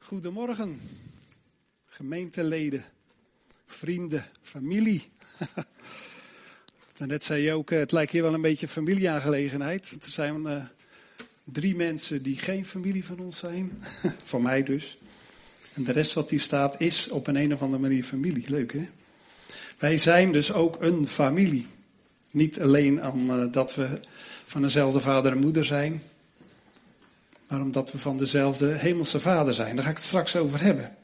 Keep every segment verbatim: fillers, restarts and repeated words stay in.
Goedemorgen, gemeenteleden, vrienden, familie. Net zei je ook, het lijkt hier wel een beetje een familieaangelegenheid. Er zijn uh, drie mensen die geen familie van ons zijn, van mij dus. En de rest wat hier staat is op een, een of andere manier familie. Leuk hè? Wij zijn dus ook een familie. Niet alleen omdat uh, we van dezelfde vader en moeder zijn, maar omdat we van dezelfde hemelse vader zijn. Daar ga ik het straks over hebben.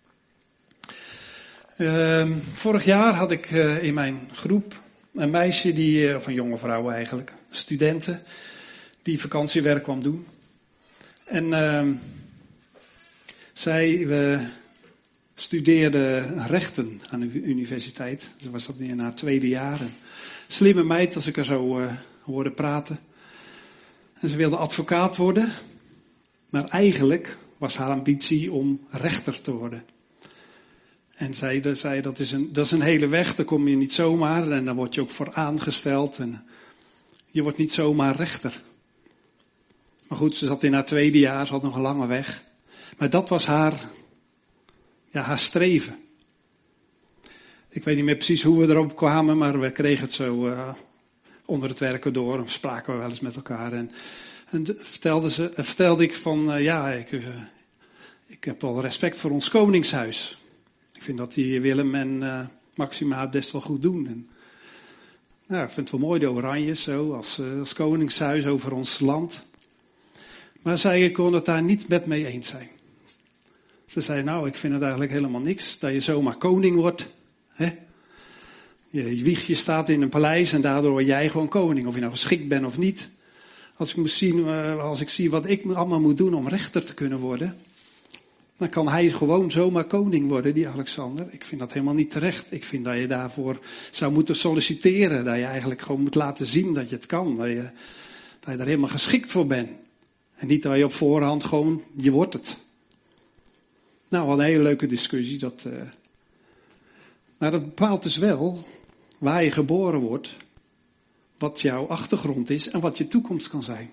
Uh, vorig jaar had ik uh, in mijn groep een meisje, die, uh, of een jonge vrouw eigenlijk, studenten, die vakantiewerk kwam doen. En uh, zij uh, studeerde rechten aan de universiteit. Ze was dat in haar tweede jaar. Een slimme meid, als ik haar zo uh, hoorde praten. En ze wilde advocaat worden. Maar eigenlijk was haar ambitie om rechter te worden. En zij zei, dat is, een, dat is een hele weg, daar kom je niet zomaar. En daar word je ook voor aangesteld. En je wordt niet zomaar rechter. Maar goed, ze zat in haar tweede jaar, ze had nog een lange weg. Maar dat was haar, ja, haar streven. Ik weet niet meer precies hoe we erop kwamen, maar we kregen het zo uh, onder het werken door. En spraken we wel eens met elkaar. En, en vertelde, ze, vertelde ik van, uh, ja, ik, uh, ik heb wel respect voor ons koningshuis. Ik vind dat die Willem en uh, Maxima het best wel goed doen. En, nou, ik vind het wel mooi, de Oranjes, zo, als, uh, als koningshuis over ons land. Maar zij kon het daar niet met mee eens zijn. Ze zei, nou, ik vind het eigenlijk helemaal niks dat je zomaar koning wordt. Hè? Je, je wiegje staat in een paleis en daardoor word jij gewoon koning. Of je nou geschikt bent of niet. Als ik, moest zien, uh, als ik zie wat ik allemaal moet doen om rechter te kunnen worden, dan kan hij gewoon zomaar koning worden, die Alexander. Ik vind dat helemaal niet terecht. Ik vind dat je daarvoor zou moeten solliciteren. Dat je eigenlijk gewoon moet laten zien dat je het kan. Dat je, dat je daar helemaal geschikt voor bent. En niet dat je op voorhand gewoon, je wordt het. Nou, wat een hele leuke discussie. Dat, uh... Maar dat bepaalt dus wel waar je geboren wordt. Wat jouw achtergrond is en wat je toekomst kan zijn.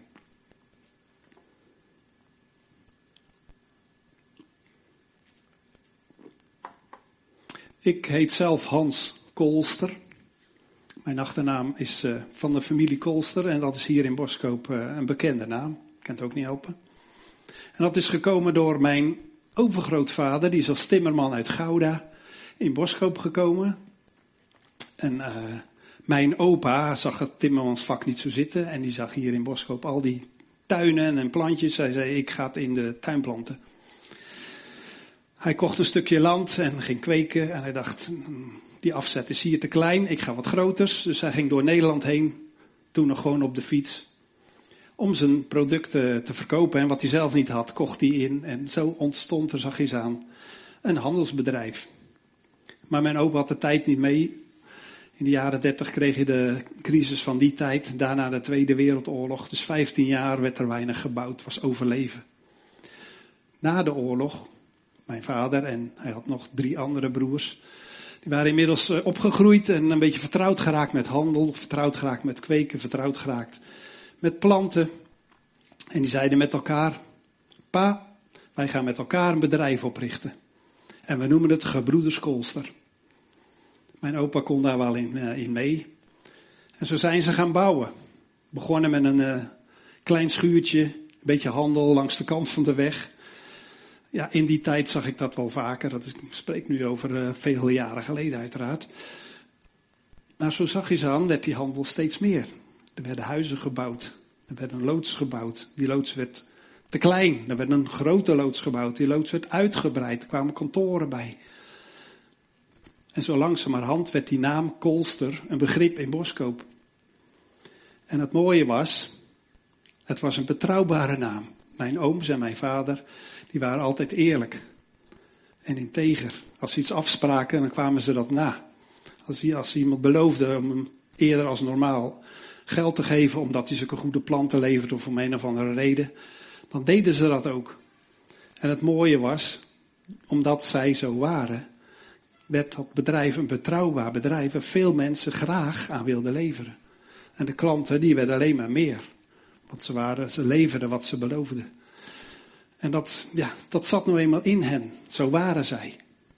Ik heet zelf Hans Kolster. Mijn achternaam is uh, van de familie Kolster en dat is hier in Boskoop uh, een bekende naam. Ik kan het ook niet helpen. En dat is gekomen door mijn overgrootvader, die is als timmerman uit Gouda in Boskoop gekomen. En uh, mijn opa zag het timmermansvak niet zo zitten en die zag hier in Boskoop al die tuinen en plantjes. Hij zei, ik ga het in de tuin planten. Hij kocht een stukje land en ging kweken en hij dacht, die afzet is hier te klein, ik ga wat groters. Dus hij ging door Nederland heen, toen nog gewoon op de fiets, om zijn producten te verkopen. En wat hij zelf niet had, kocht hij in. En zo ontstond er, zag je eens aan, een handelsbedrijf. Maar mijn opa had de tijd niet mee. In de jaren dertig kreeg je de crisis van die tijd, daarna de Tweede Wereldoorlog. Dus vijftien jaar werd er weinig gebouwd, was overleven. Na de oorlog, mijn vader en hij had nog drie andere broers, die waren inmiddels opgegroeid en een beetje vertrouwd geraakt met handel, vertrouwd geraakt met kweken, vertrouwd geraakt met planten. En die zeiden met elkaar, pa, wij gaan met elkaar een bedrijf oprichten. En we noemen het Gebroeders Kolster. Mijn opa kon daar wel in, uh, in mee. En zo zijn ze gaan bouwen. Begonnen met een uh, klein schuurtje, een beetje handel langs de kant van de weg. Ja, in die tijd zag ik dat wel vaker. Dat is, ik spreek nu over uh, vele jaren geleden uiteraard. Maar zo zag je ze aan, werd die handel steeds meer. Er werden huizen gebouwd. Er werd een loods gebouwd. Die loods werd te klein. Er werd een grote loods gebouwd. Die loods werd uitgebreid. Er kwamen kantoren bij. En zo langzamerhand werd die naam Kolster een begrip in Boskoop. En het mooie was, het was een betrouwbare naam. Mijn ooms en mijn vader, die waren altijd eerlijk en integer. Als ze iets afspraken, dan kwamen ze dat na. Als, als iemand beloofde om hem eerder als normaal geld te geven, omdat hij zulke goede planten leverde of om een of andere reden, dan deden ze dat ook. En het mooie was, omdat zij zo waren, werd dat bedrijf een betrouwbaar bedrijf waar veel mensen graag aan wilden leveren. En de klanten, die werden alleen maar meer. Want ze, waren, ze leverden wat ze beloofden. En dat, ja, dat zat nou eenmaal in hen. Zo waren zij.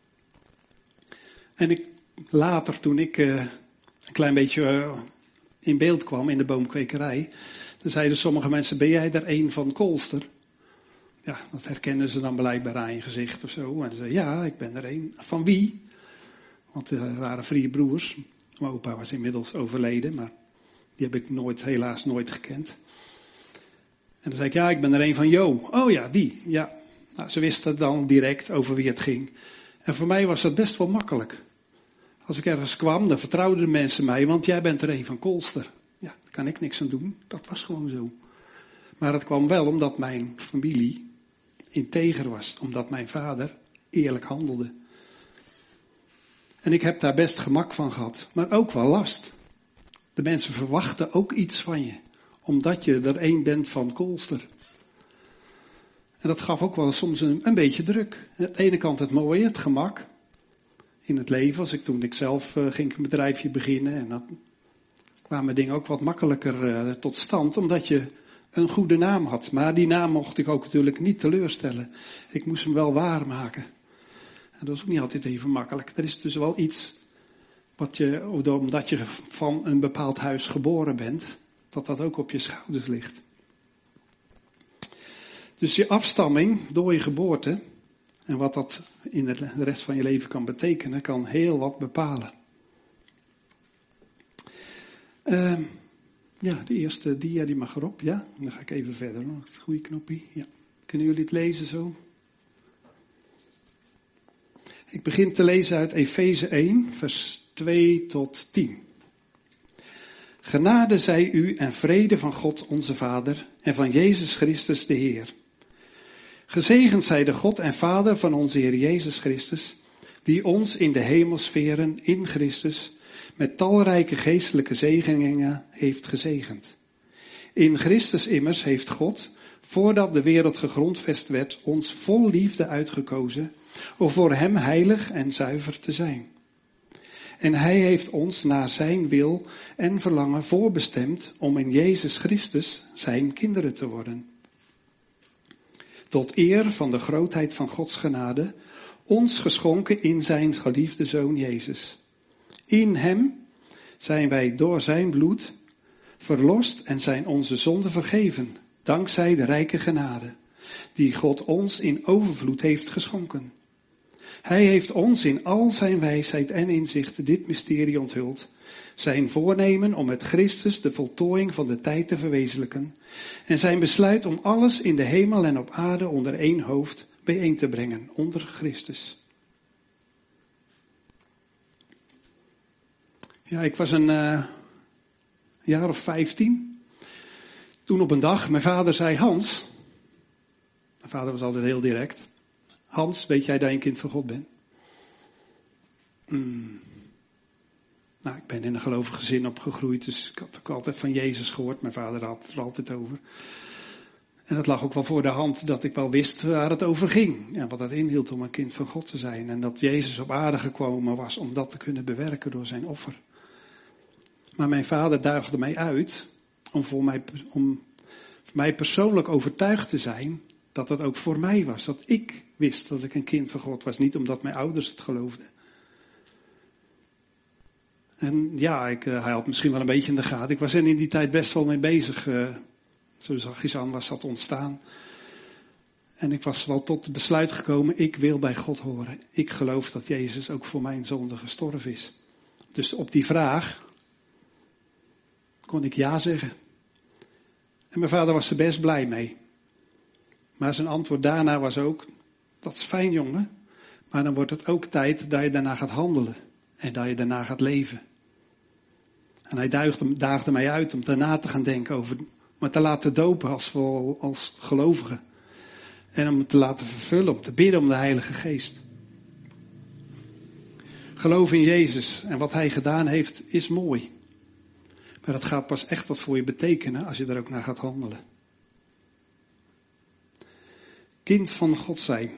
En ik, later, toen ik uh, een klein beetje uh, in beeld kwam in de boomkwekerij, dan zeiden sommige mensen, ben jij er een van Koolster? Ja, dat herkennen ze dan blijkbaar aan je gezicht of zo. En ze zeiden, ja, ik ben er een. Van wie? Want er waren vier broers. Mijn opa was inmiddels overleden, maar die heb ik nooit, helaas nooit gekend. En dan zei ik, ja, ik ben er een van Jo. Oh ja, die. Ja. Nou, ze wisten dan direct over wie het ging. En voor mij was dat best wel makkelijk. Als ik ergens kwam, dan vertrouwden de mensen mij, want jij bent er een van Koolster. Ja, daar kan ik niks aan doen. Dat was gewoon zo. Maar het kwam wel omdat mijn familie integer was. Omdat mijn vader eerlijk handelde. En ik heb daar best gemak van gehad. Maar ook wel last. De mensen verwachten ook iets van je. Omdat je er één bent van Koolster. En dat gaf ook wel soms een, een beetje druk. Aan de ene kant het mooie, het gemak. In het leven. Als ik, toen ik zelf uh, ging een bedrijfje beginnen. En dan kwamen dingen ook wat makkelijker uh, tot stand. Omdat je een goede naam had. Maar die naam mocht ik ook natuurlijk niet teleurstellen. Ik moest hem wel waarmaken. En dat was ook niet altijd even makkelijk. Er is dus wel iets. Wat je, omdat je van een bepaald huis geboren bent. Dat dat ook op je schouders ligt. Dus je afstamming door je geboorte. En wat dat in de rest van je leven kan betekenen. Kan heel wat bepalen. Uh, ja, de eerste dia die mag erop. Ja, dan ga ik even verder. Hoor. Het goede knopje. Ja. Kunnen jullie het lezen zo? Ik begin te lezen uit Efeze één, vers twee tot tien. Genade zij u en vrede van God onze Vader en van Jezus Christus de Heer. Gezegend zij de God en Vader van onze Heer Jezus Christus, die ons in de hemelsferen in Christus met talrijke geestelijke zegeningen heeft gezegend. In Christus immers heeft God, voordat de wereld gegrondvest werd, ons vol liefde uitgekozen, om voor hem heilig en zuiver te zijn. En hij heeft ons naar zijn wil en verlangen voorbestemd om in Jezus Christus zijn kinderen te worden. Tot eer van de grootheid van Gods genade, ons geschonken in zijn geliefde Zoon Jezus. In hem zijn wij door zijn bloed verlost en zijn onze zonden vergeven, dankzij de rijke genade, die God ons in overvloed heeft geschonken. Hij heeft ons in al zijn wijsheid en inzicht dit mysterie onthuld, zijn voornemen om met Christus de voltooiing van de tijd te verwezenlijken en zijn besluit om alles in de hemel en op aarde onder één hoofd bijeen te brengen, onder Christus. Ja, ik was een uh, jaar of vijftien. Toen op een dag mijn vader zei, Hans, mijn vader was altijd heel direct. Hans, weet jij dat je een kind van God bent? Hmm. Nou, ik ben in een gelovig gezin opgegroeid, dus ik had ook altijd van Jezus gehoord. Mijn vader had het er altijd over. En het lag ook wel voor de hand dat ik wel wist waar het over ging. En wat dat inhield om een kind van God te zijn. En dat Jezus op aarde gekomen was om dat te kunnen bewerken door zijn offer. Maar mijn vader daagde mij uit om voor mij, om voor mij persoonlijk overtuigd te zijn dat het ook voor mij was. Dat ik wist dat ik een kind van God was. Niet omdat mijn ouders het geloofden. En ja, ik, uh, hij had misschien wel een beetje in de gaten. Ik was er in die tijd best wel mee bezig. Uh, zo zachtjes aan was dat ontstaan. En ik was wel tot het besluit gekomen, ik wil bij God horen. Ik geloof dat Jezus ook voor mijn zonde gestorven is. Dus op die vraag kon ik ja zeggen. En mijn vader was er best blij mee. Maar zijn antwoord daarna was ook, dat is fijn jongen, maar dan wordt het ook tijd dat je daarna gaat handelen. En dat je daarna gaat leven. En hij daagde, daagde mij uit om daarna te gaan denken over, me te laten dopen als, als gelovigen. En om het te laten vervullen, om te bidden om de Heilige Geest. Geloof in Jezus en wat hij gedaan heeft is mooi. Maar dat gaat pas echt wat voor je betekenen als je er ook naar gaat handelen. Kind van God zijn.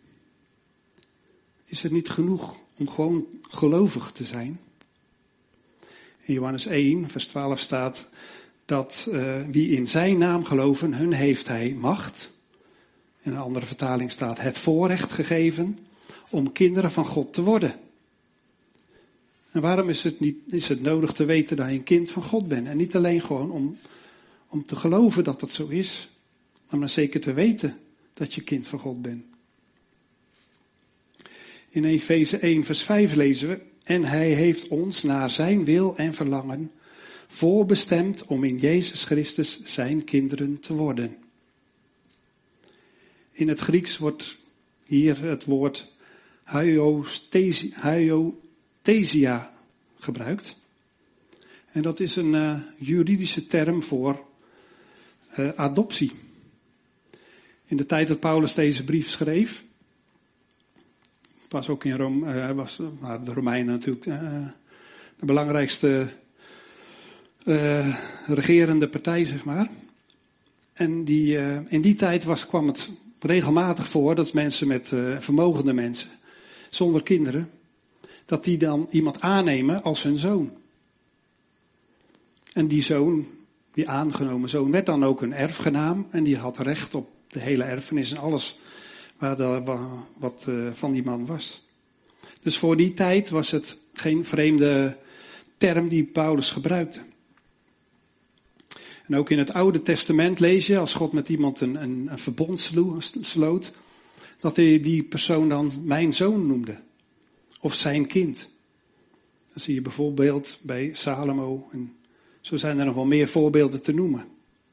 Is het niet genoeg om gewoon gelovig te zijn? In Johannes één, vers twaalf staat dat uh, wie in zijn naam geloven, hun heeft hij macht. In een andere vertaling staat het voorrecht gegeven om kinderen van God te worden. En waarom is het, niet, is het nodig te weten dat je een kind van God bent? En niet alleen gewoon om, om te geloven dat dat zo is, maar dan zeker te weten dat je kind van God bent. In Efeze één vers vijf lezen we, en hij heeft ons naar zijn wil en verlangen voorbestemd om in Jezus Christus zijn kinderen te worden. In het Grieks wordt hier het woord huiothesia gebruikt. En dat is een uh, juridische term voor uh, adoptie. In de tijd dat Paulus deze brief schreef, was ook in Rome, uh, was, uh, de Romeinen natuurlijk uh, de belangrijkste uh, regerende partij, zeg maar. En die, uh, in die tijd was, kwam het regelmatig voor dat mensen met uh, vermogende mensen, zonder kinderen, dat die dan iemand aannemen als hun zoon. En die zoon, die aangenomen zoon, werd dan ook een erfgenaam en die had recht op de hele erfenis en alles waar de, wat uh, van die man was. Dus voor die tijd was het geen vreemde term die Paulus gebruikte. En ook in het Oude Testament lees je, als God met iemand een, een, een verbond sloot, dat hij die persoon dan mijn zoon noemde. Of zijn kind. Dat zie je bijvoorbeeld bij Salomo. En zo zijn er nog wel meer voorbeelden te noemen.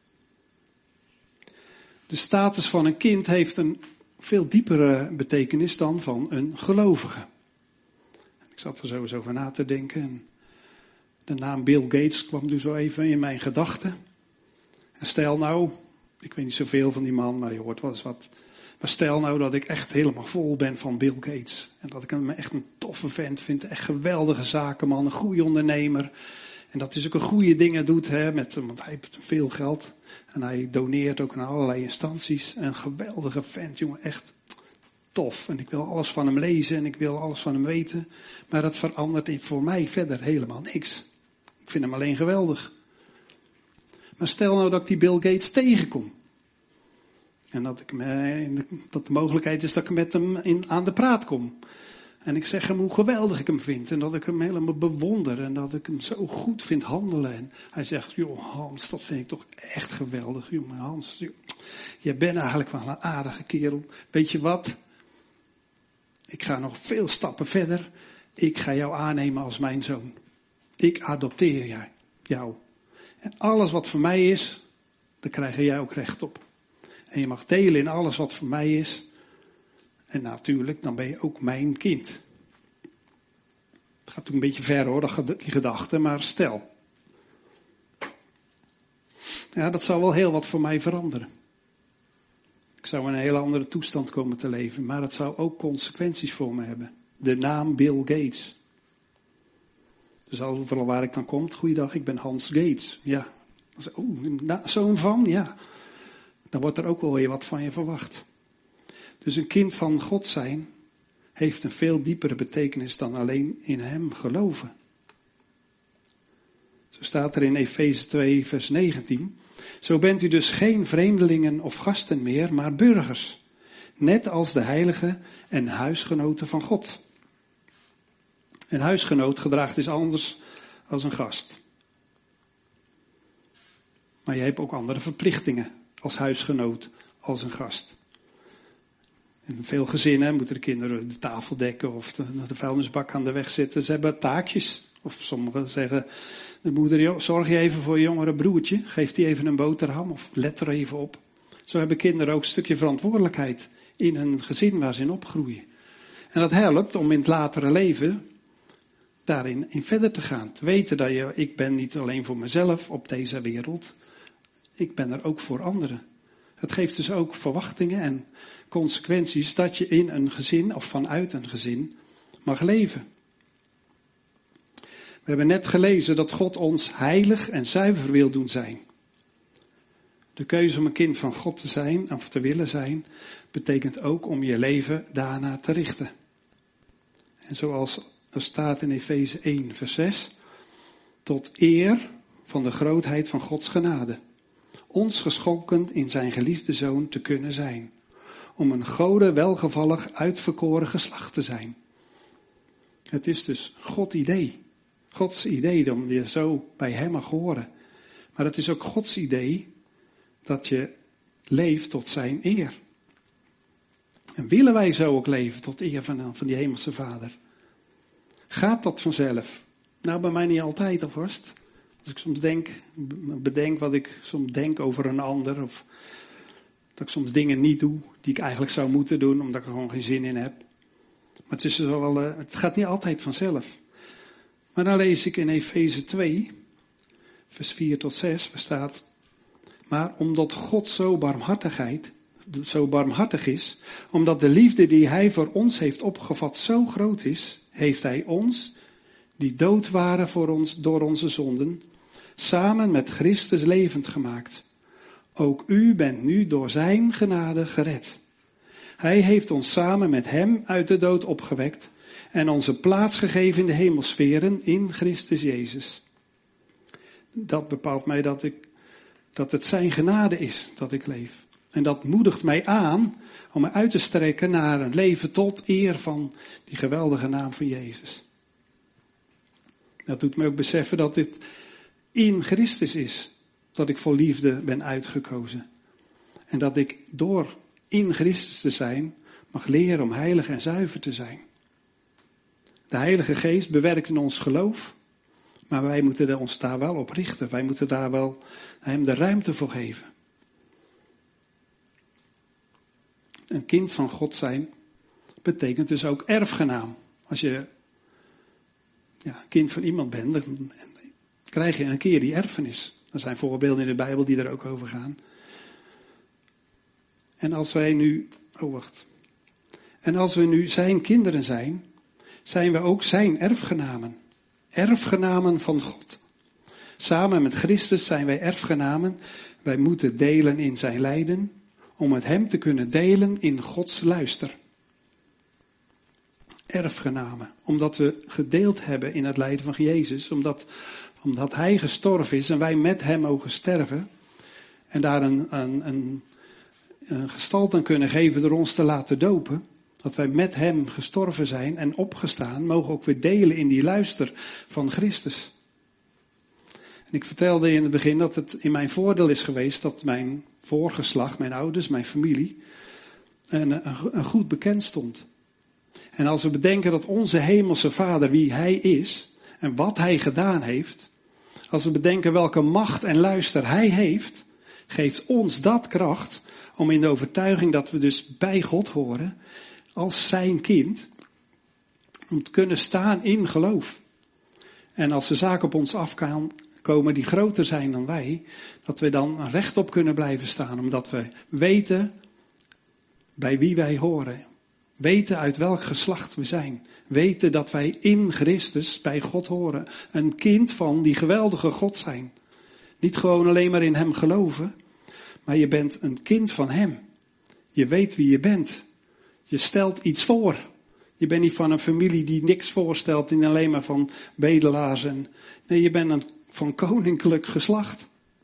De status van een kind heeft een veel diepere betekenis dan van een gelovige. Ik zat er sowieso over na te denken. En de naam Bill Gates kwam dus zo even in mijn gedachten. En stel nou, ik weet niet zoveel van die man, maar je hoort wel eens wat. Maar stel nou dat ik echt helemaal vol ben van Bill Gates. En dat ik hem echt een toffe vent vind, echt geweldige zakenman, een goede ondernemer. En dat hij ook een goede dingen doet, hè, met, want hij heeft veel geld. En hij doneert ook aan allerlei instanties. Een geweldige vent, jongen, echt tof. En ik wil alles van hem lezen en ik wil alles van hem weten. Maar dat verandert voor mij verder helemaal niks. Ik vind hem alleen geweldig. Maar stel nou dat ik die Bill Gates tegenkom. En dat, ik me, dat de mogelijkheid is dat ik met hem in, aan de praat kom. En ik zeg hem hoe geweldig ik hem vind. En dat ik hem helemaal bewonder. En dat ik hem zo goed vind handelen. En hij zegt, joh Hans, dat vind ik toch echt geweldig. Jongen Hans, joh, jij bent eigenlijk wel een aardige kerel. Weet je wat? Ik ga nog veel stappen verder. Ik ga jou aannemen als mijn zoon. Ik adopteer jij, jou. En alles wat voor mij is, daar krijg jij ook recht op. En je mag delen in alles wat voor mij is. En natuurlijk, dan ben je ook mijn kind. Het gaat natuurlijk een beetje ver hoor, die gedachte, maar stel. Ja, dat zou wel heel wat voor mij veranderen. Ik zou in een hele andere toestand komen te leven, maar dat zou ook consequenties voor me hebben. De naam Bill Gates. Dus overal waar ik dan kom, goeiedag, ik ben Hans Gates. Ja, oh, zoon van, ja. Dan wordt er ook wel weer wat van je verwacht. Dus een kind van God zijn heeft een veel diepere betekenis dan alleen in hem geloven. Zo staat er in Efeze twee vers negentien. Zo bent u dus geen vreemdelingen of gasten meer, maar burgers. Net als de heiligen en huisgenoten van God. Een huisgenoot gedraagt is anders als een gast. Maar je hebt ook andere verplichtingen als huisgenoot, als een gast. In veel gezinnen moeten de kinderen de tafel dekken of de, de vuilnisbak aan de weg zetten. Ze hebben taakjes. Of sommigen zeggen, de moeder, joh, zorg je even voor je jongere broertje. Geef die even een boterham of let er even op. Zo hebben kinderen ook een stukje verantwoordelijkheid in hun gezin waar ze in opgroeien. En dat helpt om in het latere leven daarin in verder te gaan. Te weten dat je, ik ben niet alleen voor mezelf op deze wereld. Ik ben er ook voor anderen. Het geeft dus ook verwachtingen en consequenties dat je in een gezin of vanuit een gezin mag leven. We hebben net gelezen dat God ons heilig en zuiver wil doen zijn. De keuze om een kind van God te zijn of te willen zijn, betekent ook om je leven daarna te richten. En zoals er staat in Efeze één vers zes, tot eer van de grootheid van Gods genade. Ons geschonken in zijn geliefde Zoon te kunnen zijn. om een Gode welgevallig uitverkoren geslacht te zijn. Het is dus Gods idee. Gods idee om je zo bij hem mag horen. Maar het is ook Gods idee dat je leeft tot zijn eer. En willen wij zo ook leven tot eer van, van die hemelse Vader? Gaat dat vanzelf? Nou, bij mij niet altijd alvast. Als ik soms denk, bedenk wat ik soms denk over een ander. Of dat ik soms dingen niet doe die ik eigenlijk zou moeten doen, omdat ik er gewoon geen zin in heb. Maar het, is dus wel, uh, het gaat niet altijd vanzelf. Maar dan lees ik in Efeze twee, vers vier tot zes, waar staat: maar omdat God zo barmhartigheid, zo barmhartig is, omdat de liefde die hij voor ons heeft opgevat zo groot is, heeft hij ons, die dood waren voor ons door onze zonden, samen met Christus levend gemaakt. Ook u bent nu door zijn genade gered. Hij heeft ons samen met hem uit de dood opgewekt en onze plaats gegeven in de hemelsferen in Christus Jezus. Dat bepaalt mij dat ik, dat het zijn genade is dat ik leef. En dat moedigt mij aan om me uit te strekken naar een leven tot eer van die geweldige naam van Jezus. Dat doet me ook beseffen dat dit in Christus is, dat ik voor liefde ben uitgekozen. En dat ik door in Christus te zijn, mag leren om heilig en zuiver te zijn. De Heilige Geest bewerkt in ons geloof, maar wij moeten ons daar wel op richten. Wij moeten daar wel hem de ruimte voor geven. Een kind van God zijn betekent dus ook erfgenaam. Als je ja, kind van iemand bent, dan krijg je een keer die erfenis. Er zijn voorbeelden in de Bijbel die er ook over gaan. En als wij nu, oh wacht. En als we nu zijn kinderen zijn, zijn we ook zijn erfgenamen. Erfgenamen van God. Samen met Christus zijn wij erfgenamen. Wij moeten delen in zijn lijden, om met hem te kunnen delen in Gods luister. Erfgenamen, omdat we gedeeld hebben in het lijden van Jezus, omdat, omdat hij gestorven is en wij met hem mogen sterven. En daar een, een, een, een gestalte aan kunnen geven door ons te laten dopen. Dat wij met hem gestorven zijn en opgestaan, mogen ook weer delen in die luister van Christus. En ik vertelde in het begin dat het in mijn voordeel is geweest dat mijn voorgeslacht, mijn ouders, mijn familie, een, een, een goed bekend stond. En als we bedenken dat onze hemelse Vader, wie hij is en wat hij gedaan heeft, als we bedenken welke macht en luister hij heeft, geeft ons dat kracht om in de overtuiging dat we dus bij God horen, als zijn kind, om te kunnen staan in geloof. En als de zaken op ons afkomen die groter zijn dan wij, dat we dan rechtop kunnen blijven staan, omdat we weten bij wie wij horen. Weten uit welk geslacht we zijn. Weten dat wij in Christus bij God horen. Een kind van die geweldige God zijn. Niet gewoon alleen maar in hem geloven, maar je bent een kind van hem. Je weet wie je bent. Je stelt iets voor. Je bent niet van een familie die niks voorstelt en alleen maar van bedelaars. En, nee, je bent een van koninklijk geslacht.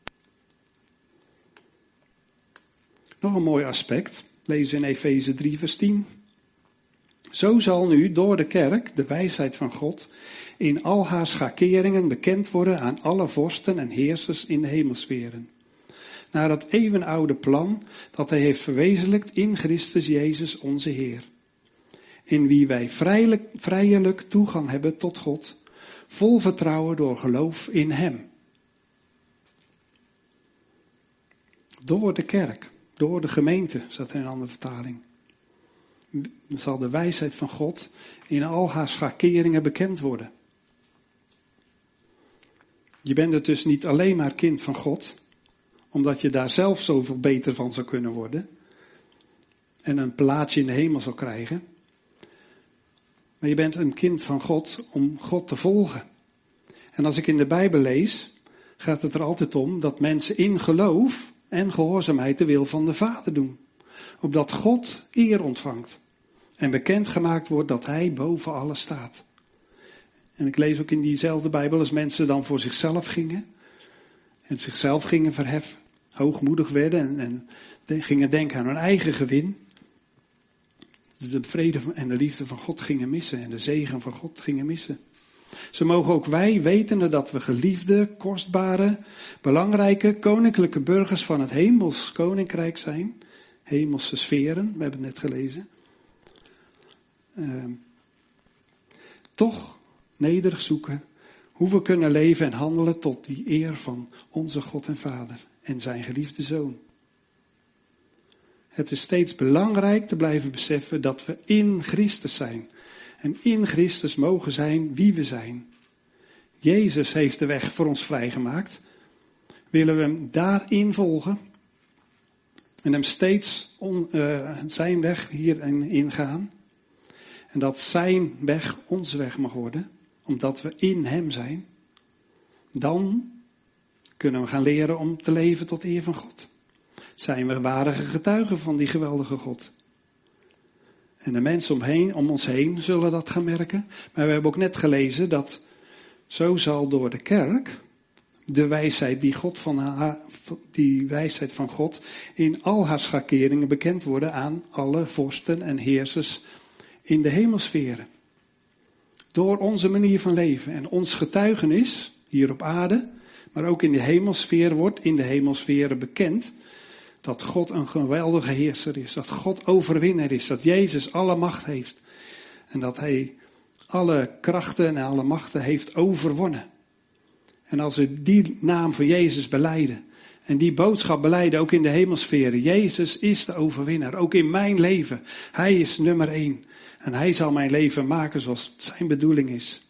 Nog een mooi aspect. Lezen in Efeze drie vers tien. Zo zal nu door de kerk de wijsheid van God in al haar schakeringen bekend worden aan alle vorsten en heersers in de hemelsferen. Naar dat eeuwenoude plan dat hij heeft verwezenlijkt in Christus Jezus onze Heer. In wie wij vrijelijk, vrijelijk toegang hebben tot God, vol vertrouwen door geloof in hem. Door de kerk, door de gemeente, staat er in een andere vertaling. Zal de wijsheid van God in al haar schakeringen bekend worden. Je bent er dus niet alleen maar kind van God, omdat je daar zelf zoveel beter van zou kunnen worden en een plaatsje in de hemel zal krijgen. Maar je bent een kind van God om God te volgen. En als ik in de Bijbel lees, gaat het er altijd om dat mensen in geloof en gehoorzaamheid de wil van de Vader doen. Opdat God eer ontvangt en bekendgemaakt wordt dat hij boven alles staat. En ik lees ook in diezelfde Bijbel als mensen dan voor zichzelf gingen en zichzelf gingen verheffen, hoogmoedig werden en, en gingen denken aan hun eigen gewin. de vrede en de liefde van God gingen missen en de zegen van God gingen missen. Zo mogen ook wij, wetende dat we geliefde, kostbare, belangrijke, koninklijke burgers van het hemels koninkrijk zijn, hemelse sferen, we hebben het net gelezen, uh, toch nederig zoeken hoe we kunnen leven en handelen tot die eer van onze God en Vader en zijn geliefde Zoon. Het is steeds belangrijk te blijven beseffen dat we in Christus zijn. En in Christus mogen zijn wie we zijn. Jezus heeft de weg voor ons vrijgemaakt. Willen we hem daarin volgen? En hem steeds on, uh, zijn weg hierin gaan? En dat zijn weg onze weg mag worden, omdat we in hem zijn. Dan kunnen we gaan leren om te leven tot eer van God. Zijn we ware getuigen van die geweldige God. En de mensen omheen, om ons heen zullen dat gaan merken. Maar we hebben ook net gelezen dat zo zal door de kerk de wijsheid die, God van haar, die wijsheid van God in al haar schakeringen bekend worden aan alle vorsten en heersers in de hemelsferen. Door onze manier van leven en ons getuigenis hier op aarde, maar ook in de hemelsfeer wordt in de hemelsferen bekend dat God een geweldige heerser is, dat God overwinnaar is, dat Jezus alle macht heeft en dat hij alle krachten en alle machten heeft overwonnen. En als we die naam van Jezus belijden en die boodschap belijden ook in de hemelsferen, Jezus is de overwinnaar, ook in mijn leven. Hij is nummer één en hij zal mijn leven maken zoals het zijn bedoeling is.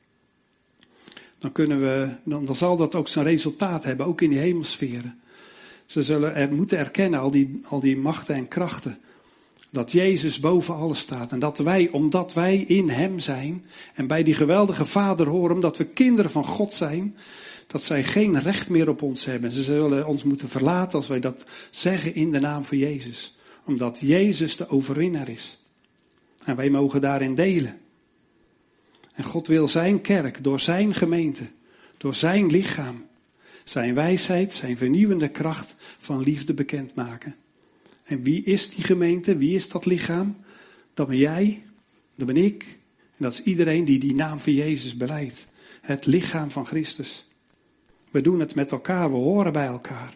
Dan kunnen we, dan, dan zal dat ook zijn resultaat hebben, ook in die hemelsferen. Ze zullen er moeten erkennen, al die, al die machten en krachten, dat Jezus boven alles staat. En dat wij, omdat wij in hem zijn en bij die geweldige Vader horen, omdat we kinderen van God zijn, dat zij geen recht meer op ons hebben. Ze zullen ons moeten verlaten als wij dat zeggen in de naam van Jezus. Omdat Jezus de overwinnaar is. En wij mogen daarin delen. En God wil zijn kerk, door zijn gemeente, door zijn lichaam, zijn wijsheid, zijn vernieuwende kracht van liefde bekendmaken. En wie is die gemeente? Wie is dat lichaam? Dat ben jij, dat ben ik. En dat is iedereen die die naam van Jezus belijdt. Het lichaam van Christus. We doen het met elkaar, we horen bij elkaar.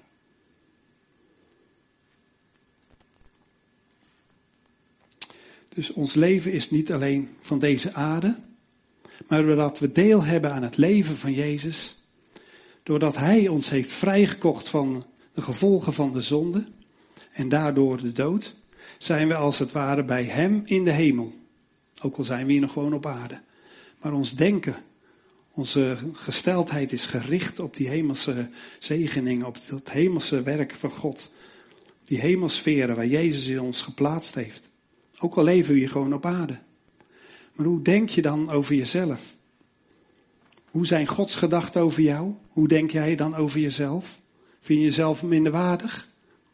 Dus ons leven is niet alleen van deze aarde, maar doordat we deel hebben aan het leven van Jezus, doordat Hij ons heeft vrijgekocht van de gevolgen van de zonde en daardoor de dood, zijn we als het ware bij Hem in de hemel. Ook al zijn we hier nog gewoon op aarde. Maar ons denken, onze gesteldheid is gericht op die hemelse zegeningen, op het hemelse werk van God. Die hemelsferen waar Jezus in ons geplaatst heeft. Ook al leven we hier gewoon op aarde. Maar hoe denk je dan over jezelf? Hoe zijn Gods gedachten over jou? Hoe denk jij dan over jezelf? Vind je jezelf minderwaardig?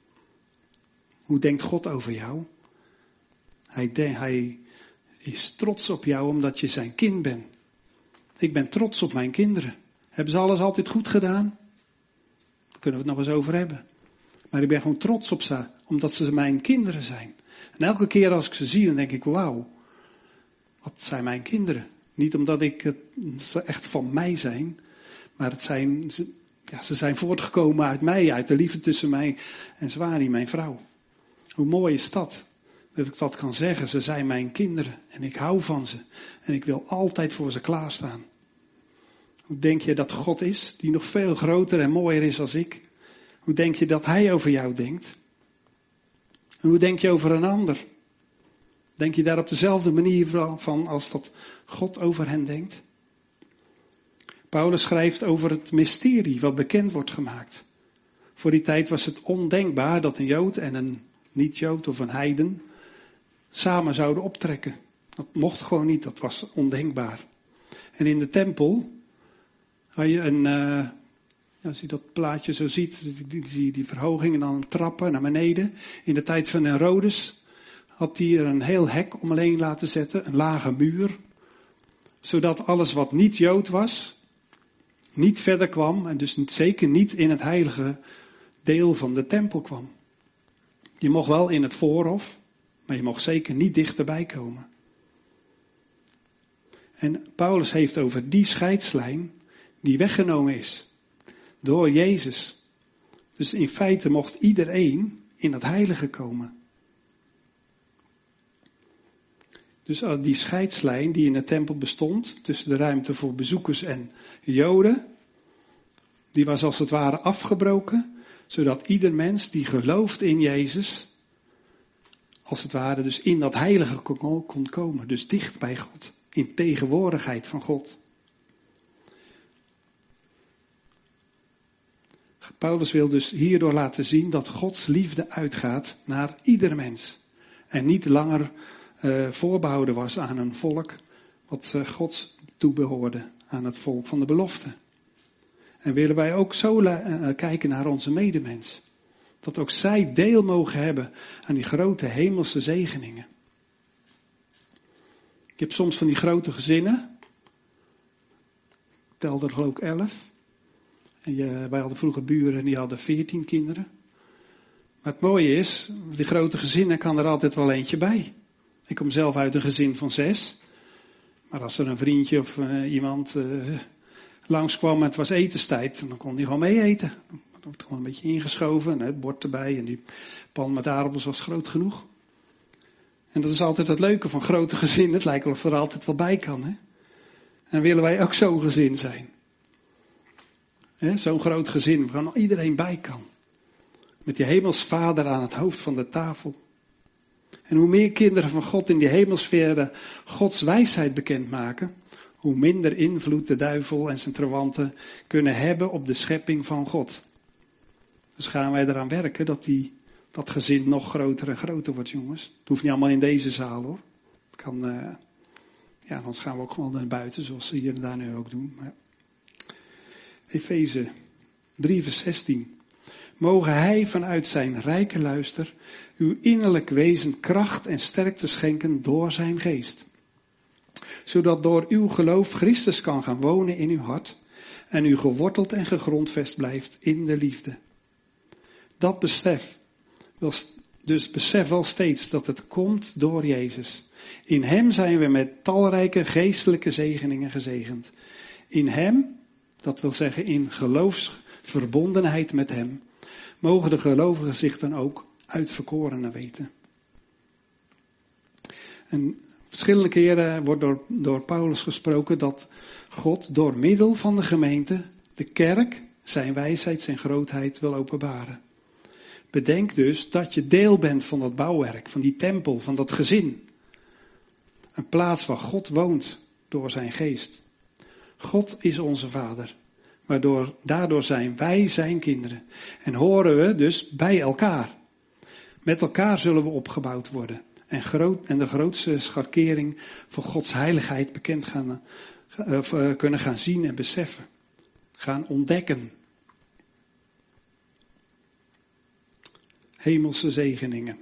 Hoe denkt God over jou? Hij, de, hij is trots op jou omdat je zijn kind bent. Ik ben trots op mijn kinderen. Hebben ze alles altijd goed gedaan? Daar kunnen we het nog eens over hebben. Maar ik ben gewoon trots op ze, omdat ze mijn kinderen zijn. En elke keer als ik ze zie, dan denk ik, wauw, wat zijn mijn kinderen. Niet omdat ik het, ze echt van mij zijn, maar het zijn, ze, ja, ze zijn voortgekomen uit mij, uit de liefde tussen mij en Zwani, mijn vrouw. Hoe mooi is dat, dat ik dat kan zeggen. Ze zijn mijn kinderen en ik hou van ze. En ik wil altijd voor ze klaarstaan. Hoe denk je dat God is, die nog veel groter en mooier is als ik? Hoe denk je dat Hij over jou denkt? En hoe denk je over een ander? Denk je daar op dezelfde manier van als dat God over hen denkt? Paulus schrijft over het mysterie wat bekend wordt gemaakt. Voor die tijd was het ondenkbaar dat een Jood en een niet-Jood of een heiden samen zouden optrekken. Dat mocht gewoon niet, dat was ondenkbaar. En in de tempel had je een, uh, als je dat plaatje zo ziet, die, die, die verhoging en dan trappen naar beneden. In de tijd van Herodes had hij er een heel hek omheen laten zetten, een lage muur. Zodat alles wat niet Jood was, niet verder kwam en dus zeker niet in het heilige deel van de tempel kwam. Je mocht wel in het voorhof, Maar je mag zeker niet dichterbij komen. En Paulus heeft over die scheidslijn die weggenomen is. Door Jezus. Dus in feite mocht iedereen in het heilige komen. Dus die scheidslijn die in de tempel bestond, tussen de ruimte voor bezoekers en Joden, die was als het ware afgebroken, zodat ieder mens die gelooft in Jezus, als het ware dus in dat heilige kon komen, dus dicht bij God, in tegenwoordigheid van God. Paulus wil dus hierdoor laten zien dat Gods liefde uitgaat naar ieder mens. En niet langer uh, voorbehouden was aan een volk wat uh, Gods toebehoorde, aan het volk van de belofte. En willen wij ook zo la- uh, kijken naar onze medemens. Dat ook zij deel mogen hebben aan die grote hemelse zegeningen. Je hebt soms van die grote gezinnen. Ik tel er geloof ik elf. En je, wij hadden vroeger buren en die hadden veertien kinderen. Maar het mooie is, die grote gezinnen kan er altijd wel eentje bij. Ik kom zelf uit een gezin van zes. Maar als er een vriendje of uh, iemand uh, langskwam en het was etenstijd, dan kon die gewoon mee eten. Dan werd gewoon een beetje ingeschoven en het bord erbij. En die pan met aardappels was groot genoeg. En dat is altijd het leuke van grote gezinnen. Het lijkt wel of er altijd wel bij kan. Hè? En willen wij ook zo'n gezin zijn. He, zo'n groot gezin, waar iedereen bij kan. Met die hemelsvader aan het hoofd van de tafel. En hoe meer kinderen van God in die hemelsferen Gods wijsheid bekendmaken, hoe minder invloed de duivel en zijn trawanten kunnen hebben op de schepping van God. Dus gaan wij eraan werken dat die, dat gezin nog groter en groter wordt, jongens. Het hoeft niet allemaal in deze zaal, hoor. Het kan, uh, ja, anders gaan we ook gewoon naar buiten, zoals ze hier en daar nu ook doen. Maar Efeze drie vers zestien. Mogen hij vanuit zijn rijke luister uw innerlijk wezen kracht en sterkte schenken door zijn geest. Zodat door uw geloof Christus kan gaan wonen in uw hart en u geworteld en gegrondvest blijft in de liefde. Dat besef, dus besef wel steeds dat het komt door Jezus. In hem zijn we met talrijke geestelijke zegeningen gezegend. In hem, dat wil zeggen in geloofsverbondenheid met hem, mogen de gelovigen zich dan ook uitverkorenen weten. En verschillende keren wordt door, door Paulus gesproken dat God door middel van de gemeente, de kerk, zijn wijsheid, zijn grootheid wil openbaren. Bedenk dus dat je deel bent van dat bouwwerk, van die tempel, van dat gezin. Een plaats waar God woont door zijn geest. God is onze Vader. Waardoor, daardoor zijn wij zijn kinderen. En horen we dus bij elkaar. Met elkaar zullen we opgebouwd worden. En, groot, en de grootste scharkering voor Gods heiligheid bekend gaan, uh, kunnen gaan zien en beseffen. Gaan ontdekken. Hemelse zegeningen.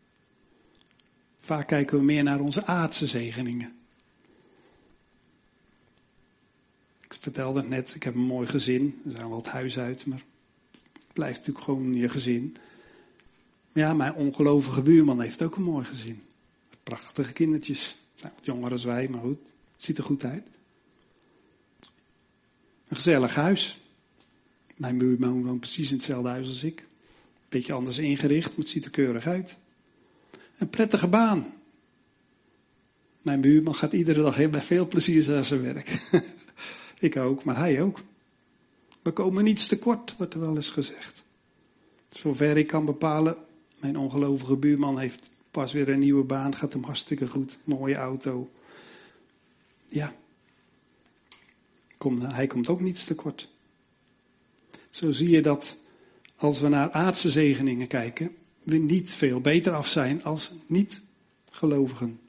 Vaak kijken we meer naar onze aardse zegeningen. Ik vertelde het net, ik heb een mooi gezin. We zijn wel het huis uit, maar het blijft natuurlijk gewoon je gezin. Ja, mijn ongelovige buurman heeft ook een mooi gezin. Prachtige kindertjes. Ze zijn wat jonger dan wij, maar goed. Het ziet er goed uit. Een gezellig huis. Mijn buurman woont precies in hetzelfde huis als ik. Beetje anders ingericht, maar het ziet er keurig uit. Een prettige baan. Mijn buurman gaat iedere dag heel met veel plezier naar zijn werk. Ik ook, maar hij ook. We komen niets tekort, wordt er wel eens gezegd. Zover ik kan bepalen, mijn ongelovige buurman heeft pas weer een nieuwe baan, gaat hem hartstikke goed, mooie auto. Ja, Kom, hij komt ook niets tekort. Zo zie je dat als we naar aardse zegeningen kijken, we niet veel beter af zijn als niet-gelovigen.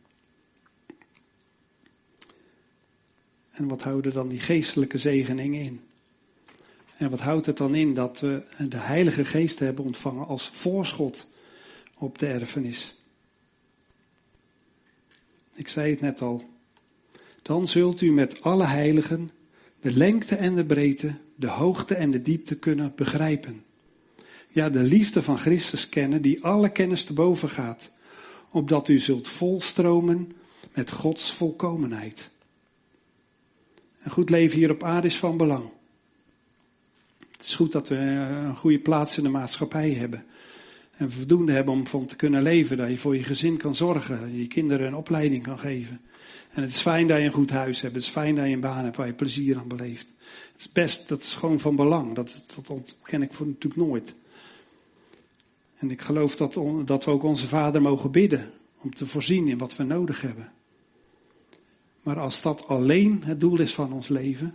En wat houden dan die geestelijke zegeningen in? En wat houdt het dan in dat we de Heilige Geest hebben ontvangen als voorschot op de erfenis? Ik zei het net al. Dan zult u met alle heiligen de lengte en de breedte, de hoogte en de diepte kunnen begrijpen. Ja, de liefde van Christus kennen die alle kennis te boven gaat. opdat u zult volstromen met Gods volkomenheid. Een goed leven hier op aarde is van belang. Het is goed dat we een goede plaats in de maatschappij hebben. En voldoende hebben om van te kunnen leven. Dat je voor je gezin kan zorgen. Dat je je kinderen een opleiding kan geven. En het is fijn dat je een goed huis hebt. Het is fijn dat je een baan hebt waar je plezier aan beleeft. Het is best, dat is gewoon van belang. Dat, dat ontken ik voor natuurlijk nooit. En ik geloof dat, dat we ook onze Vader mogen bidden. Om te voorzien in wat we nodig hebben. Maar als dat alleen het doel is van ons leven.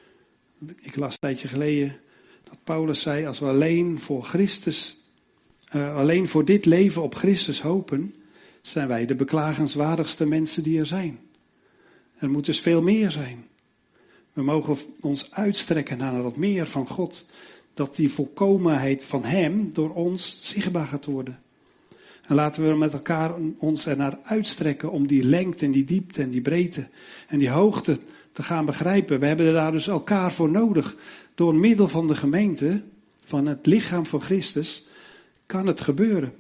Ik las een tijdje geleden dat Paulus zei, als we alleen voor Christus, uh, alleen voor dit leven op Christus hopen, zijn wij de beklagenswaardigste mensen die er zijn. Er moet dus veel meer zijn. We mogen ons uitstrekken naar dat meer van God, dat die volkomenheid van Hem door ons zichtbaar gaat worden. En laten we met elkaar ons ernaar uitstrekken om die lengte en die diepte en die breedte en die hoogte te gaan begrijpen. We hebben daar dus elkaar voor nodig. Door middel van de gemeente, van het lichaam van Christus, kan het gebeuren.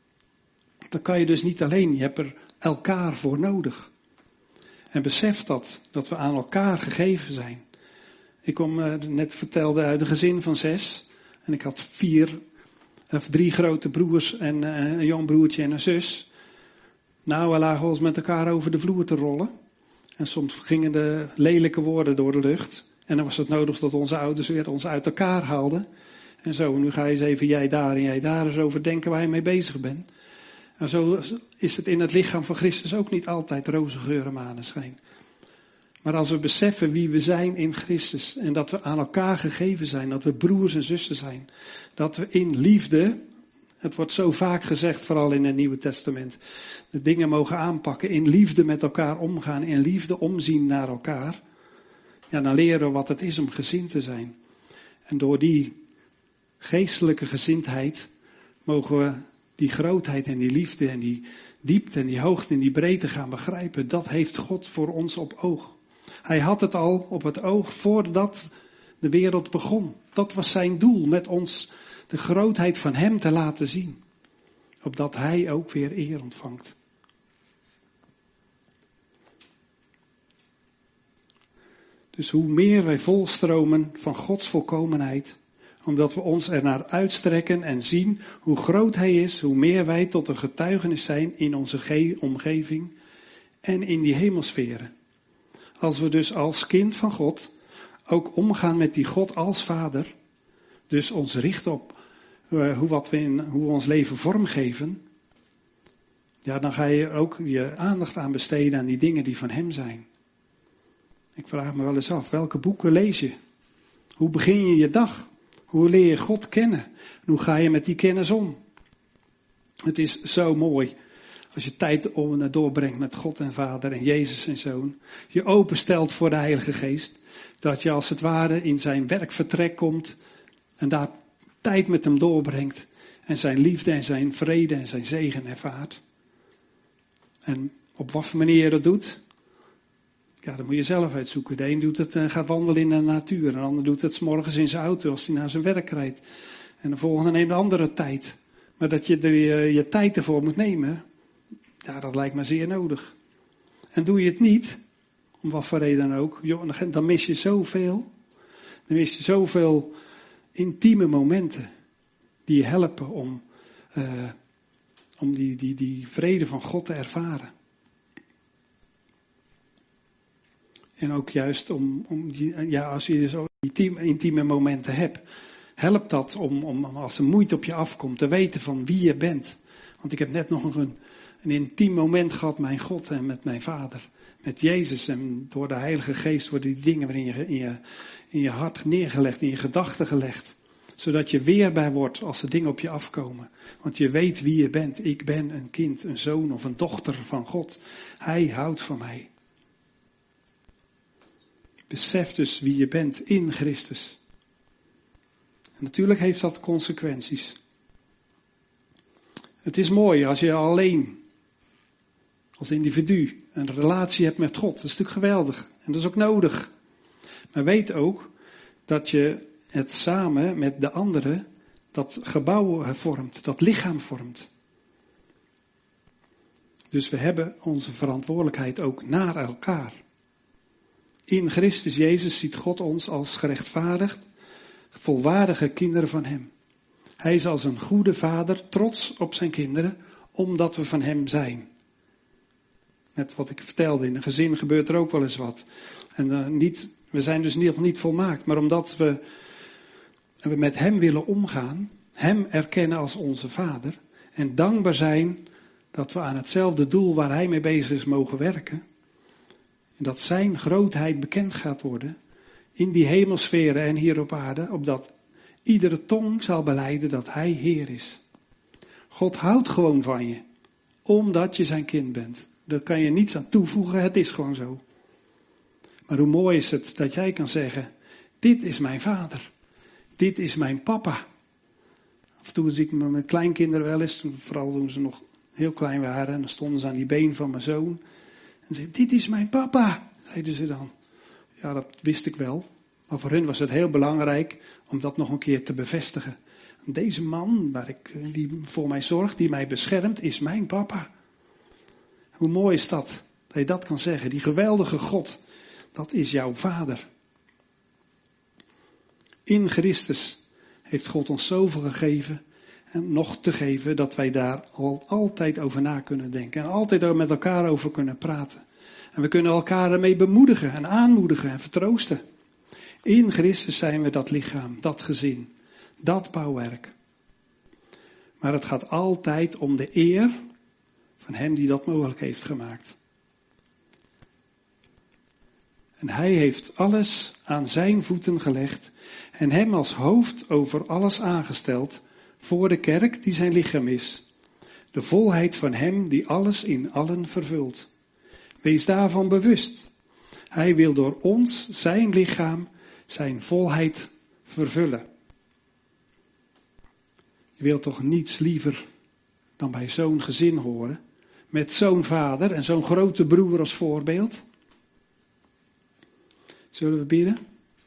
Dan kan je dus niet alleen, je hebt er elkaar voor nodig. En besef dat, dat we aan elkaar gegeven zijn. Ik kom uh, net vertelde uit een gezin van zes. En ik had vier, of drie grote broers en uh, een jong broertje en een zus. Nou, we lagen ons met elkaar over de vloer te rollen. En soms gingen de lelijke woorden door de lucht. En dan was het nodig dat onze ouders weer ons uit elkaar haalden. En zo, nu ga je eens even jij daar en jij daar eens over denken waar je mee bezig bent. En zo is het in het lichaam van Christus ook niet altijd roze geur en maneschijn. Maar als we beseffen wie we zijn in Christus en dat we aan elkaar gegeven zijn, dat we broers en zussen zijn, dat we in liefde, het wordt zo vaak gezegd, vooral in het Nieuwe Testament, de dingen mogen aanpakken, in liefde met elkaar omgaan, in liefde omzien naar elkaar, ja, dan leren we wat het is om gezind te zijn. En door die geestelijke gezindheid mogen we die grootheid en die liefde en die diepte en die hoogte en die breedte gaan begrijpen. Dat heeft God voor ons op oog. Hij had het al op het oog voordat de wereld begon. Dat was zijn doel, met ons de grootheid van Hem te laten zien. Opdat Hij ook weer eer ontvangt. Dus hoe meer wij volstromen van Gods volkomenheid, omdat we ons ernaar uitstrekken en zien hoe groot Hij is, hoe meer wij tot een getuigenis zijn in onze ge- omgeving en in die hemelsferen. Als we dus als kind van God ook omgaan met die God als Vader, dus ons richten op uh, hoe, wat we in, hoe we ons leven vormgeven, ja, dan ga je ook je aandacht aan besteden aan die dingen die van Hem zijn. Ik vraag me wel eens af, welke boeken lees je? Hoe begin je je dag? Hoe leer je God kennen? En hoe ga je met die kennis om? Het is zo mooi als je tijd doorbrengt met God en Vader en Jezus en Zoon. Je openstelt voor de Heilige Geest. Dat je als het ware in zijn werkvertrek komt en daar tijd met Hem doorbrengt. En zijn liefde en zijn vrede en zijn zegen ervaart. En op wat voor manier je dat doet, ja, dat moet je zelf uitzoeken. De een doet het en gaat wandelen in de natuur. De ander doet het 's morgens in zijn auto als hij naar zijn werk rijdt. En de volgende neemt de andere tijd. Maar dat je er je, je tijd ervoor moet nemen, ja, dat lijkt me zeer nodig. En doe je het niet, om wat voor reden dan ook, joh, dan mis je zoveel. Dan mis je zoveel intieme momenten die je helpen om, uh, om die, die, die vrede van God te ervaren. En ook juist om, om die, ja, als je zo intieme, intieme momenten hebt, helpt dat om, om als er moeite op je afkomt te weten van wie je bent. Want ik heb net nog een, een intiem moment gehad, mijn God en met mijn Vader, met Jezus. En door de Heilige Geest worden die dingen weer in je, in je, in je hart neergelegd, in je gedachten gelegd. Zodat je weerbaar wordt als er dingen op je afkomen. Want je weet wie je bent. Ik ben een kind, een zoon of een dochter van God. Hij houdt van mij. Besef dus wie je bent in Christus. En natuurlijk heeft dat consequenties. Het is mooi als je alleen, als individu, een relatie hebt met God. Dat is natuurlijk geweldig. En dat is ook nodig. Maar weet ook dat je het samen met de anderen dat gebouw vormt, dat lichaam vormt. Dus we hebben onze verantwoordelijkheid ook naar elkaar. In Christus Jezus ziet God ons als gerechtvaardigd, volwaardige kinderen van hem. Hij is als een goede vader trots op zijn kinderen, omdat we van hem zijn. Net wat ik vertelde, in een gezin gebeurt er ook wel eens wat. En uh, niet, we zijn dus nog niet volmaakt, maar omdat we, we met hem willen omgaan, hem erkennen als onze vader en dankbaar zijn dat we aan hetzelfde doel waar hij mee bezig is mogen werken. En dat zijn grootheid bekend gaat worden in die hemelsferen en hier op aarde, opdat iedere tong zal belijden dat hij Heer is. God houdt gewoon van je, omdat je zijn kind bent. Daar kan je niets aan toevoegen, het is gewoon zo. Maar hoe mooi is het dat jij kan zeggen, dit is mijn vader, dit is mijn papa. Af en toe zie ik me met kleinkinderen wel eens, vooral toen ze nog heel klein waren, en dan stonden ze aan die been van mijn zoon. En zeiden, dit is mijn papa, zeiden ze dan. Ja, dat wist ik wel. Maar voor hun was het heel belangrijk om dat nog een keer te bevestigen. Deze man, waar ik, die voor mij zorgt, die mij beschermt, is mijn papa. Hoe mooi is dat, dat je dat kan zeggen. Die geweldige God, dat is jouw vader. In Christus heeft God ons zoveel gegeven en nog te geven dat wij daar al, altijd over na kunnen denken. En altijd met elkaar over kunnen praten. En we kunnen elkaar ermee bemoedigen en aanmoedigen en vertroosten. In Christus zijn we dat lichaam, dat gezin, dat bouwwerk. Maar het gaat altijd om de eer van hem die dat mogelijk heeft gemaakt. En hij heeft alles aan zijn voeten gelegd en hem als hoofd over alles aangesteld voor de kerk die zijn lichaam is. De volheid van hem die alles in allen vervult. Wees daarvan bewust. Hij wil door ons, zijn lichaam, zijn volheid vervullen. Je wilt toch niets liever dan bij zo'n gezin horen, met zo'n vader en zo'n grote broer als voorbeeld? Zullen we bidden?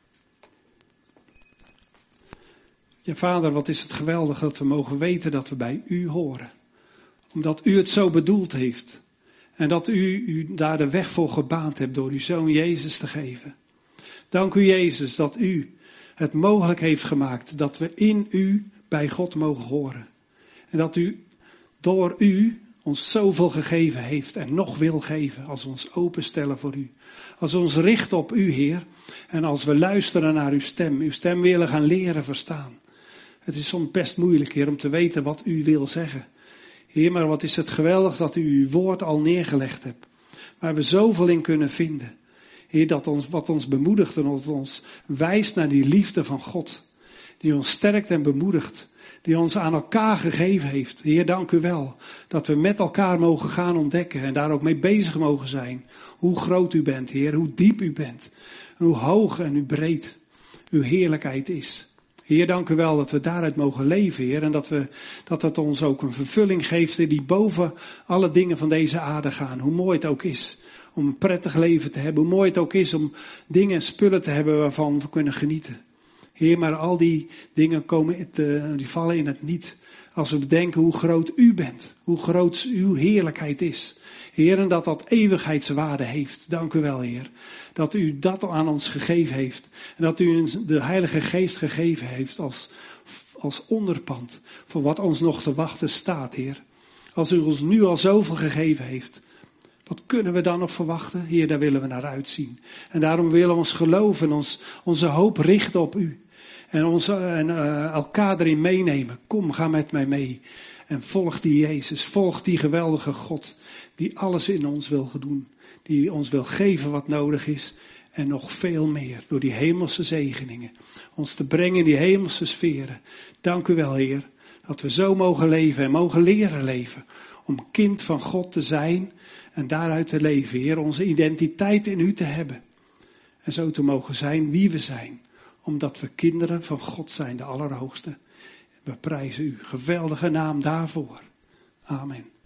Ja, vader, wat is het geweldig dat we mogen weten dat we bij u horen. Omdat u het zo bedoeld heeft. En dat u, u daar de weg voor gebaand hebt door uw zoon Jezus te geven. Dank u Jezus dat u het mogelijk heeft gemaakt dat we in u bij God mogen horen. En dat u door u ons zoveel gegeven heeft en nog wil geven als we ons openstellen voor u. Als we ons richten op u, Heer, en als we luisteren naar uw stem, uw stem willen gaan leren verstaan. Het is soms best moeilijk, Heer, om te weten wat u wil zeggen. Heer, maar wat is het geweldig dat u uw woord al neergelegd hebt. Waar we zoveel in kunnen vinden. Heer, dat ons, wat ons bemoedigt en wat ons wijst naar die liefde van God. Die ons sterkt en bemoedigt. Die ons aan elkaar gegeven heeft. Heer, dank u wel. Dat we met elkaar mogen gaan ontdekken. En daar ook mee bezig mogen zijn. Hoe groot u bent, Heer. Hoe diep u bent. En hoe hoog en hoe breed uw heerlijkheid is. Heer, dank u wel dat we daaruit mogen leven, Heer. En dat, we, dat het ons ook een vervulling geeft die boven alle dingen van deze aarde gaan. Hoe mooi het ook is om een prettig leven te hebben. Hoe mooi het ook is om dingen en spullen te hebben waarvan we kunnen genieten. Heer, maar al die dingen komen te, die vallen in het niet. Als we bedenken hoe groot u bent. Hoe groot uw heerlijkheid is. Heer, en dat dat eeuwigheidswaarde heeft. Dank u wel, Heer. Dat u dat aan ons gegeven heeft. En dat u ons de Heilige Geest gegeven heeft als, als onderpand. Voor wat ons nog te wachten staat, Heer. Als u ons nu al zoveel gegeven heeft. Wat kunnen we dan nog verwachten? Heer, daar willen we naar uitzien. En daarom willen we ons geloof en ons, onze hoop richten op u. En, ons, en uh, elkaar erin meenemen. Kom, ga met mij mee. En volg die Jezus. Volg die geweldige God. Die alles in ons wil doen. Die ons wil geven wat nodig is. En nog veel meer. Door die hemelse zegeningen. Ons te brengen in die hemelse sferen. Dank u wel, Heer. Dat we zo mogen leven en mogen leren leven. Om kind van God te zijn. En daaruit te leven, Heer. Onze identiteit in u te hebben. En zo te mogen zijn wie we zijn. Omdat we kinderen van God zijn, de Allerhoogste. We prijzen u. Geweldige naam daarvoor. Amen.